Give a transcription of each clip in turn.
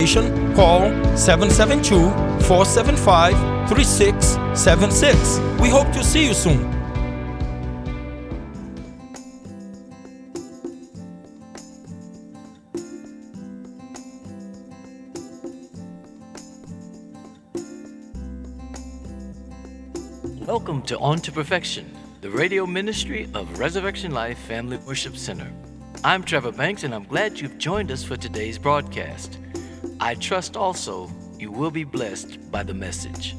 Call 772-475-3676. We hope to see you soon. Welcome to On to Perfection, the radio ministry of Resurrection Life Family Worship Center. I'm Trevor Banks, and I'm glad you've joined us for today's broadcast. I trust also you will be blessed by the message.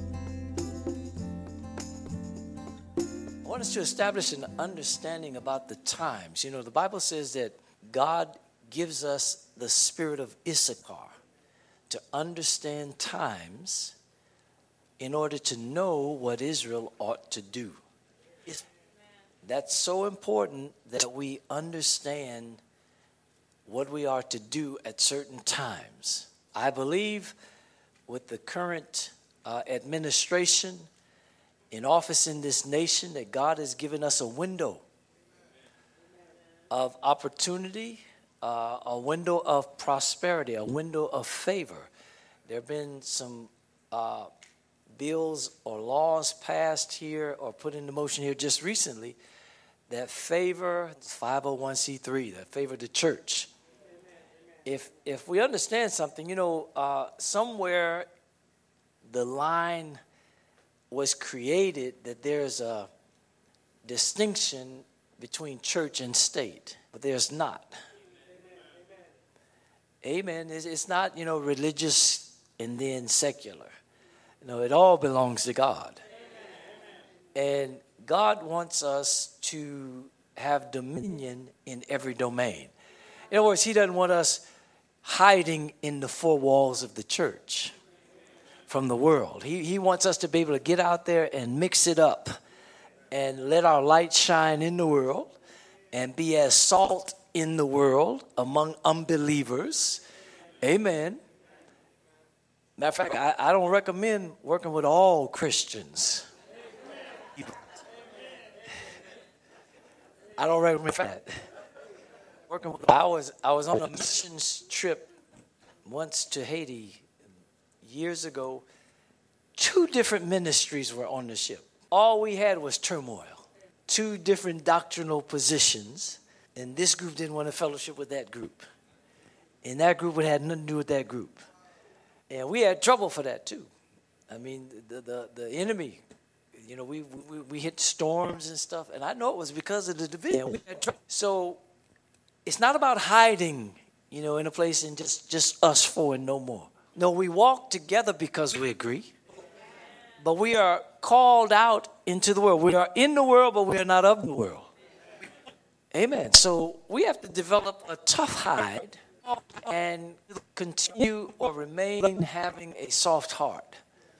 I want us to establish an understanding about the times. You know, the Bible says that God gives us the spirit of Issachar to understand times in order to know what Israel ought to do. That's so important that we understand what we are to do at certain times. I believe with the current administration in office in this nation that God has given us a window of opportunity, a window of prosperity, a window of favor. There have been some bills or laws passed here or put into motion here just recently that favor 501c3, that favor the church. If we understand something, you know, somewhere the line was created that there's a distinction between church and state, but there's not. Amen. It's not, you know, religious and then secular. No, it all belongs to God. And God wants us to have dominion in every domain. In other words, He doesn't want us hiding in the four walls of the church from the world. He wants us to be able to get out there and mix it up and let our light shine in the world and be as salt in the world among unbelievers. Amen. Matter of fact, I don't recommend working with all Christians. I don't recommend that. I was on a missions trip once to Haiti years ago. 2 different ministries were on the ship. All we had was turmoil. 2 different doctrinal positions, and this group didn't want to fellowship with that group. And that group had nothing to do with that group. And we had trouble for that too. I mean, the enemy, you know, we hit storms and stuff, and I know it was because of the division. So it's not about hiding, you know, in a place and just us 4 and no more. No, we walk together because we agree, but we are called out into the world. We are in the world, but we are not of the world. Amen. So we have to develop a tough hide and continue or remain having a soft heart.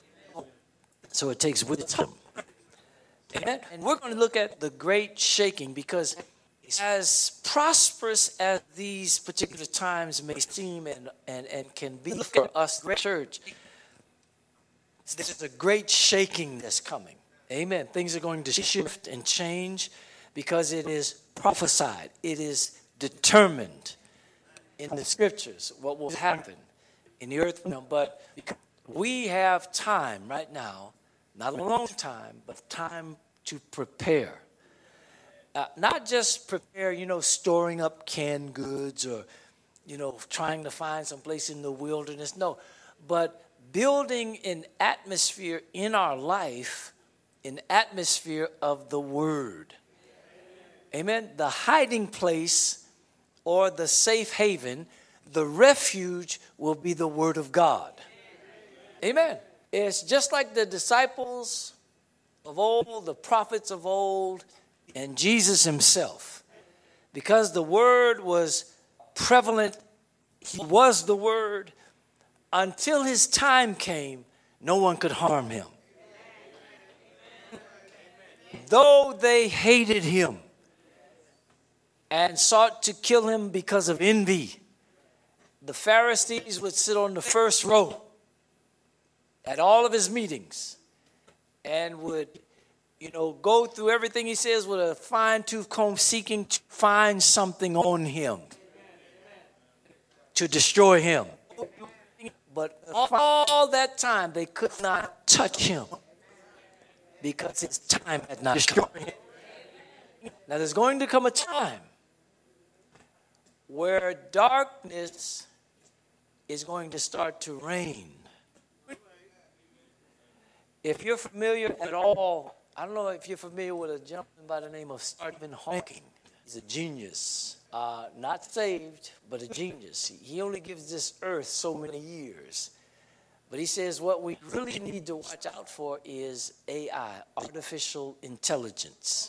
So it takes wisdom. Amen. And we're going to look at the great shaking, because as prosperous as these particular times may seem and can be for us, the church, there's a great shaking that's coming. Amen. Things are going to shift and change because it is prophesied. It is determined in the scriptures what will happen in the earth. But we have time right now, not a long time, but time to prepare. Not just prepare, you know, storing up canned goods or, you know, trying to find some place in the wilderness. No, but building an atmosphere in our life, an atmosphere of the Word. Amen. The hiding place or the safe haven, the refuge will be the Word of God. Amen. It's just like the disciples of old, the prophets of old, and Jesus himself. Because the Word was prevalent, He was the Word, until His time came, no one could harm Him. Though they hated Him and sought to kill Him because of envy, the Pharisees would sit on the first row at all of His meetings and would, you know, go through everything He says with a fine-tooth comb, seeking to find something on Him to destroy Him. But all that time, they could not touch him because his time had not come. Now, there's going to come a time where darkness is going to start to reign. If you're familiar at all, I don't know if you're familiar with a gentleman by the name of Stephen Hawking. He's a genius. Not saved, but a genius. He only gives this earth so many years. But he says what we really need to watch out for is AI, artificial intelligence.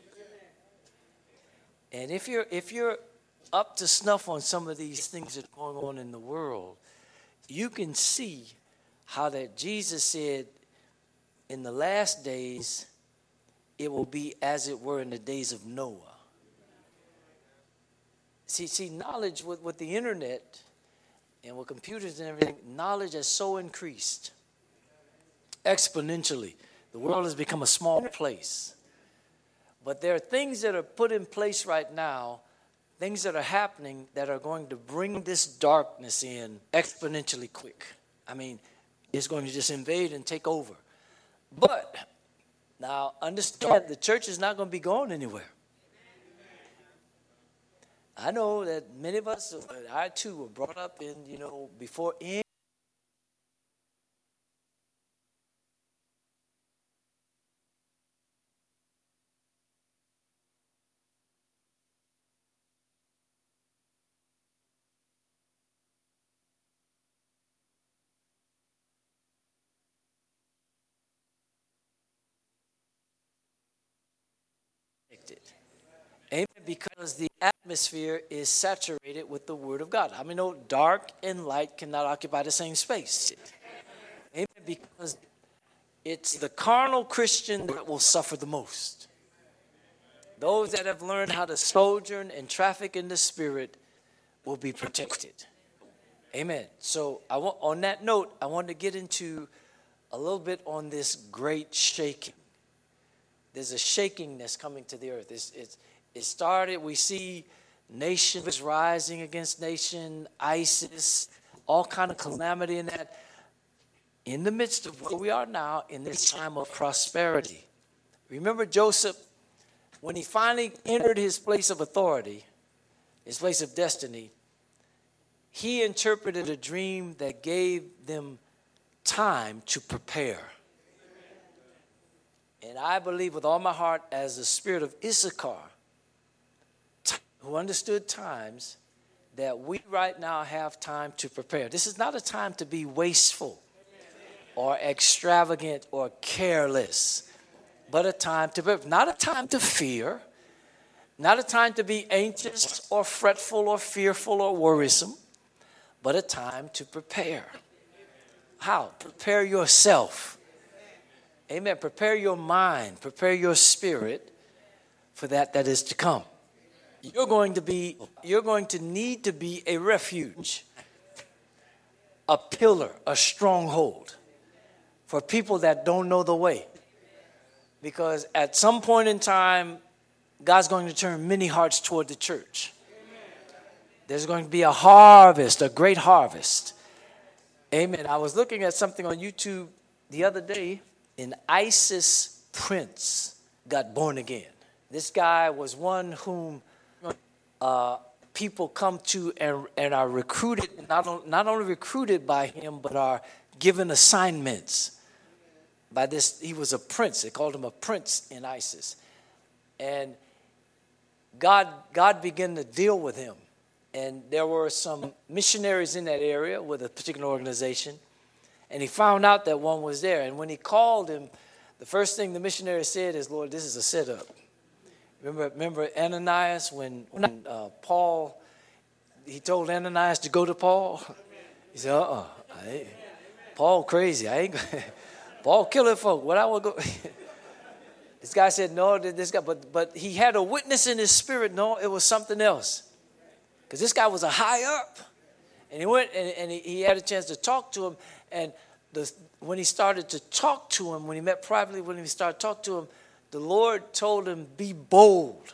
And if you're up to snuff on some of these things that are going on in the world, you can see how that Jesus said in the last days it will be as it were in the days of Noah. See, knowledge with the internet and with computers and everything, knowledge has so increased exponentially. The world has become a small place. But there are things that are put in place right now, things that are happening that are going to bring this darkness in exponentially quick. I mean, it's going to just invade and take over. But now understand, the church is not going to be going anywhere. I know that many of us, I too, were brought up in, before any Amen. Because the atmosphere is saturated with the Word of God. I mean, no, dark and light cannot occupy the same space. Amen. Because it's the carnal Christian that will suffer the most. Those that have learned how to sojourn and traffic in the Spirit will be protected. Amen. So on that note, I want to get into a little bit on this great shaking. There's a shaking that's coming to the earth. It started, we see nations rising against nation, ISIS, all kind of calamity in that. In the midst of where we are now, in this time of prosperity. Remember Joseph, when he finally entered his place of authority, his place of destiny, he interpreted a dream that gave them time to prepare. And I believe with all my heart, as the spirit of Issachar, who understood times, that we right now have time to prepare. This is not a time to be wasteful or extravagant or careless, but a time to prepare. Not a time to fear, not a time to be anxious or fretful or fearful or worrisome, but a time to prepare. How? Prepare yourself. Amen. Prepare your mind, prepare your spirit for that is to come. You're going to need to be a refuge, a pillar, a stronghold for people that don't know the way. Because at some point in time, God's going to turn many hearts toward the church. There's going to be a harvest, a great harvest. Amen. I was looking at something on YouTube the other day. An ISIS prince got born again. This guy was one whom people come to and are recruited, not only recruited by him, but are given assignments by this. He was a prince. They called him a prince in ISIS. And God began to deal with him. And there were some missionaries in that area with a particular organization. And he found out that one was there. And when he called him, the first thing the missionary said is, Lord, this is a setup. Remember Ananias when Paul, he told Ananias to go to Paul? He said, Paul crazy. Paul killing folk. What I will go. This guy said, no, this guy, but he had a witness in his spirit. No, it was something else. Because this guy was a high up. And he went and he had a chance to talk to him. And when he started to talk to him, when he met privately, when he started to talk to him, the Lord told him, be bold.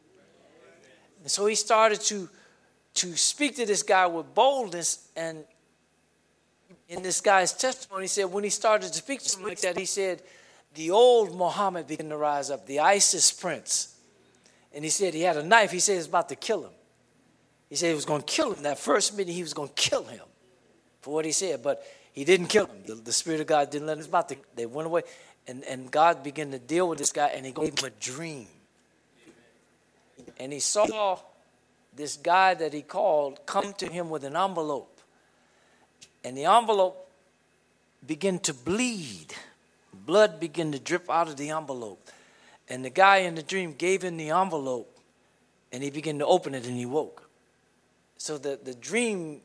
And so he started to speak to this guy with boldness. And in this guy's testimony, he said when he started to speak to something like that, he said, the old Muhammad began to rise up, the ISIS prince. And he said he had a knife. He said he was about to kill him. He said he was going to kill him. That first meeting, he was going to kill him for what he said. But he didn't kill him. The Spirit of God didn't let him. They went away. And God began to deal with this guy, and he gave him a dream. And he saw this guy that he called come to him with an envelope. And the envelope began to bleed. Blood began to drip out of the envelope. And the guy in the dream gave him the envelope, and he began to open it, and he woke. So the dream,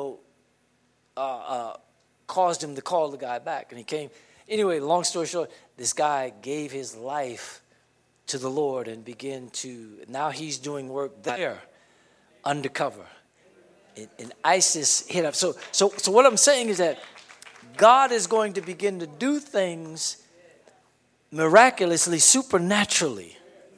caused him to call the guy back, and he came. Anyway, long story short, this guy gave his life to the Lord and now he's doing work there, undercover. And ISIS hit up. So what I'm saying is that God is going to begin to do things miraculously, supernaturally.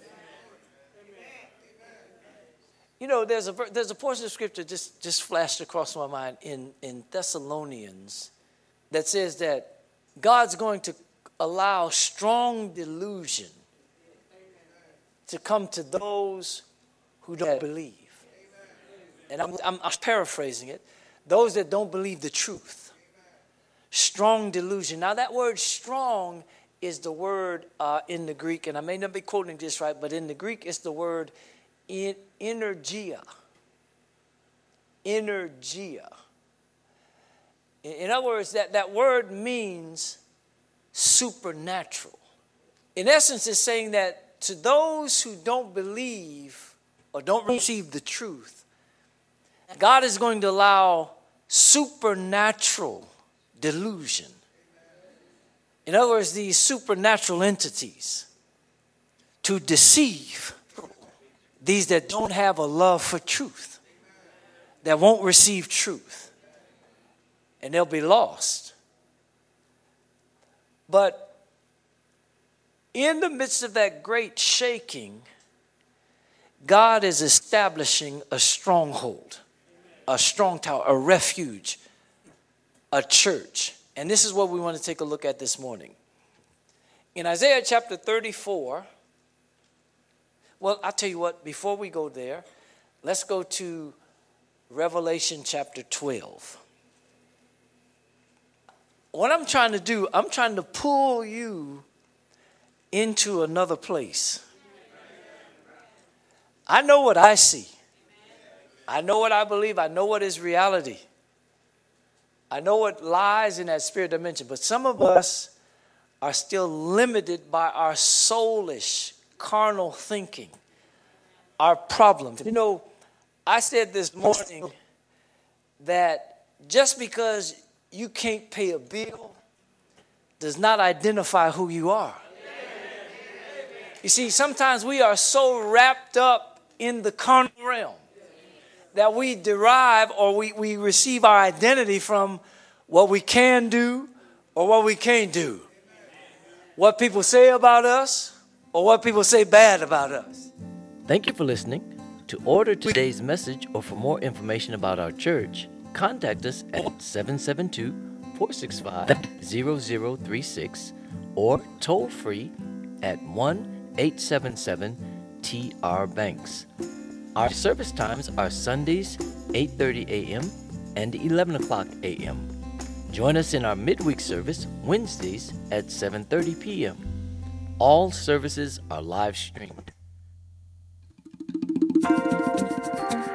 There's a portion of scripture just flashed across my mind in Thessalonians that says that God's going to allow strong delusion to come to those who don't believe. And I'm paraphrasing it. Those that don't believe the truth. Strong delusion. Now that word strong is the word in the Greek, and I may not be quoting this right, but in the Greek it's the word energia. Energia. In other words, that word means supernatural. In essence, it's saying that to those who don't believe or don't receive the truth, God is going to allow supernatural delusion. In other words, these supernatural entities to deceive these that don't have a love for truth, that won't receive truth, and they'll be lost. But in the midst of that great shaking, God is establishing a stronghold, a strong tower, a refuge, a church. And this is what we want to take a look at this morning. In Isaiah chapter 34, well, I'll tell you what, before we go there, let's go to Revelation chapter 12. What I'm trying to do, I'm trying to pull you into another place. I know what I see. I know what I believe. I know what is reality. I know what lies in that spirit dimension. But some of us are still limited by our soulish, carnal thinking, our problems. I said this morning that just because you can't pay a bill does not identify who you are. You see, sometimes we are so wrapped up in the carnal realm that we derive or we receive our identity from what we can do or what we can't do. What people say about us or what people say bad about us. Thank you for listening. To order today's message or for more information about our church, contact us at 772-465-0036 or toll free at 1-877-TR-BANKS. Our service times are Sundays 8:30 a.m. and 11 o'clock a.m. Join us in our midweek service Wednesdays at 7:30 p.m. All services are live streamed.